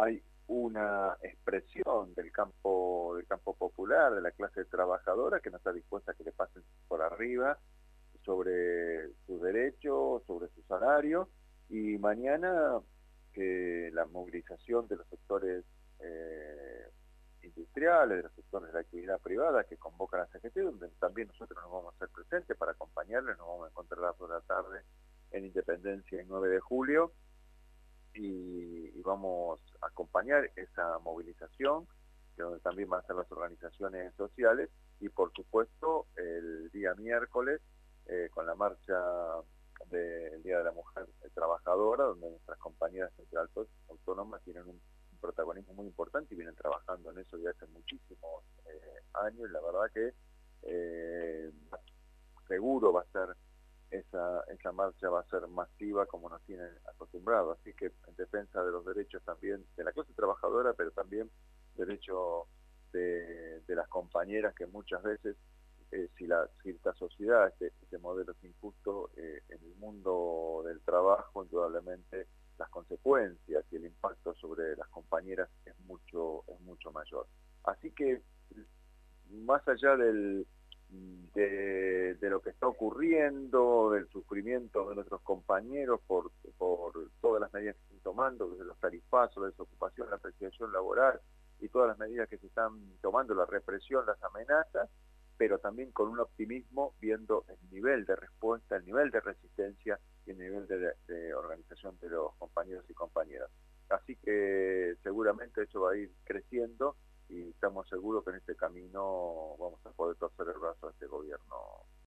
hay una expresión del campo popular, de la clase trabajadora, que no está dispuesta a que le pasen por arriba sobre sus derechos, sobre su salario, y mañana que la movilización de los sectores industriales, de los sectores de la actividad privada que convocan a la CGT, donde también nosotros nos vamos a hacer presentes para acompañarles, nos vamos a encontrar a las 2 de la tarde en Independencia el 9 de julio, y vamos a acompañar esa movilización, que donde también van a estar las organizaciones sociales, y por supuesto el día miércoles con la marcha del Día de la Mujer Trabajadora, donde nuestras compañeras centrales autónomas tienen un protagonismo muy importante y vienen trabajando en eso ya hace muchísimos años, y la verdad que seguro va a ser esa marcha va a ser masiva como nos tienen acostumbrados, así que en defensa de los derechos también de la clase trabajadora, pero también derechos de las compañeras que muchas veces, si esta sociedad, este modelo es injusto, en el mundo del trabajo, indudablemente las consecuencias y el impacto sobre las compañeras es mucho mayor. Así que, más allá de lo que está ocurriendo, del sufrimiento de nuestros compañeros por todas las medidas que se están tomando, desde los tarifazos, la desocupación, la precarización laboral y todas las medidas que se están tomando, la represión, las amenazas, pero también con un optimismo viendo el nivel de respuesta, el nivel de resistencia y el nivel de organización de los compañeros y compañeras. Así que seguramente eso va a ir creciendo y estamos seguros que en este camino vamos a poder torcer el brazo a este gobierno